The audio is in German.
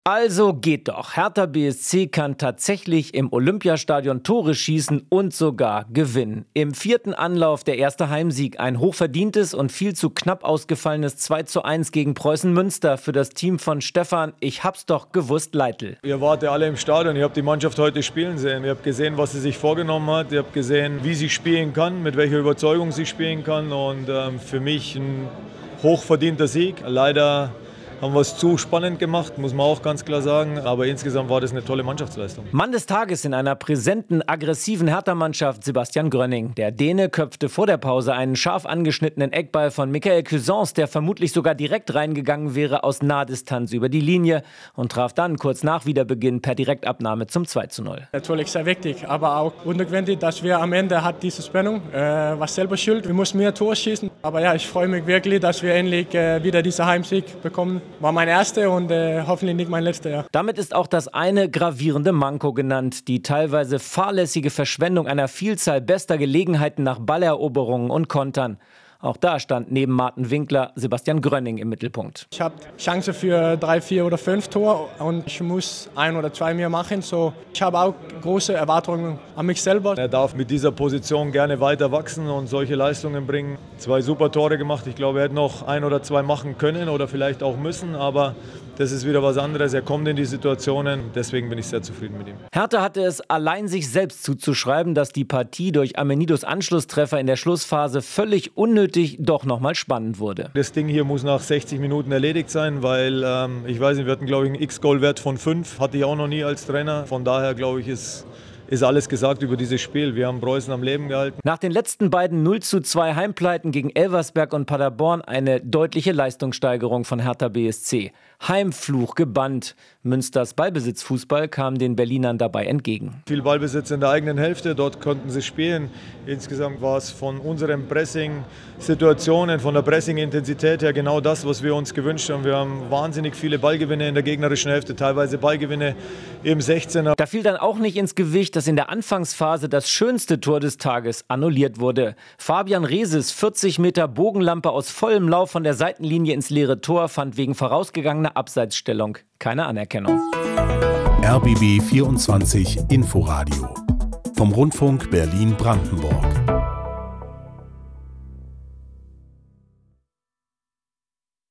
Also geht doch. Hertha BSC kann tatsächlich im Olympiastadion Tore schießen und sogar gewinnen. Im 4. Anlauf der erste Heimsieg. Ein hochverdientes und viel zu knapp ausgefallenes 2:1 gegen Preußen Münster für das Team von Stefan Ich hab's doch gewusst Leitl. Ihr wart ja alle im Stadion, ihr habt die Mannschaft heute spielen sehen. Ihr habt gesehen, was sie sich vorgenommen hat. Ihr habt gesehen, wie sie spielen kann, mit welcher Überzeugung sie spielen kann. Und für mich ein hochverdienter Sieg. Leider haben wir es zu spannend gemacht, muss man auch ganz klar sagen. Aber insgesamt war das eine tolle Mannschaftsleistung. Mann des Tages in einer präsenten, aggressiven Hertha-Mannschaft Sebastian Grönning. Der Däne köpfte vor der Pause einen scharf angeschnittenen Eckball von Michael Cuisance, der vermutlich sogar direkt reingegangen wäre aus Nahdistanz über die Linie und traf dann kurz nach Wiederbeginn per Direktabnahme zum 2:0. Natürlich sehr wichtig, aber auch unnötig, dass wir am Ende hat diese Spannung, was selber schuld. Wir mussten mehr Tore schießen. Aber ja, ich freue mich wirklich, dass wir endlich wieder diesen Heimsieg bekommen. War mein erster und hoffentlich nicht mein letzter. Ja. Damit ist auch das eine gravierende Manko genannt, die teilweise fahrlässige Verschwendung einer Vielzahl bester Gelegenheiten nach Balleroberungen und Kontern. Auch da stand neben Martin Winkler Sebastian Grönning im Mittelpunkt. Ich habe Chancen für 3, 4 oder 5 Tore und ich muss 1 oder 2 mehr machen. So, ich habe auch große Erwartungen an mich selber. Er darf mit dieser Position gerne weiter wachsen und solche Leistungen bringen. 2 super Tore gemacht. Ich glaube, er hätte noch 1 oder 2 machen können oder vielleicht auch müssen, aber das ist wieder was anderes. Er kommt in die Situationen, deswegen bin ich sehr zufrieden mit ihm. Hertha hatte es allein sich selbst zuzuschreiben, dass die Partie durch Amenidos Anschlusstreffer in der Schlussphase völlig unnötig doch nochmal spannend wurde. Das Ding hier muss nach 60 Minuten erledigt sein, weil ich weiß nicht, wir hatten glaube ich einen X-Goal-Wert von 5, hatte ich auch noch nie als Trainer. Von daher glaube ich, ist alles gesagt über dieses Spiel. Wir haben Preußen am Leben gehalten. Nach den letzten beiden 0:2 Heimpleiten gegen Elversberg und Paderborn eine deutliche Leistungssteigerung von Hertha BSC. Heimfluch gebannt. Münsters Ballbesitzfußball kam den Berlinern dabei entgegen. Viel Ballbesitz in der eigenen Hälfte, dort konnten sie spielen. Insgesamt war es von unseren Pressing-Situationen, von der Pressing-Intensität her genau das, was wir uns gewünscht haben. Wir haben wahnsinnig viele Ballgewinne in der gegnerischen Hälfte, teilweise Ballgewinne im 16er. Da fiel dann auch nicht ins Gewicht, dass in der Anfangsphase das schönste Tor des Tages annulliert wurde. Fabian Reses 40 Meter Bogenlampe aus vollem Lauf von der Seitenlinie ins leere Tor fand wegen vorausgegangener Abseitsstellung keine Anerkennung. RBB 24 Inforadio vom Rundfunk Berlin-Brandenburg.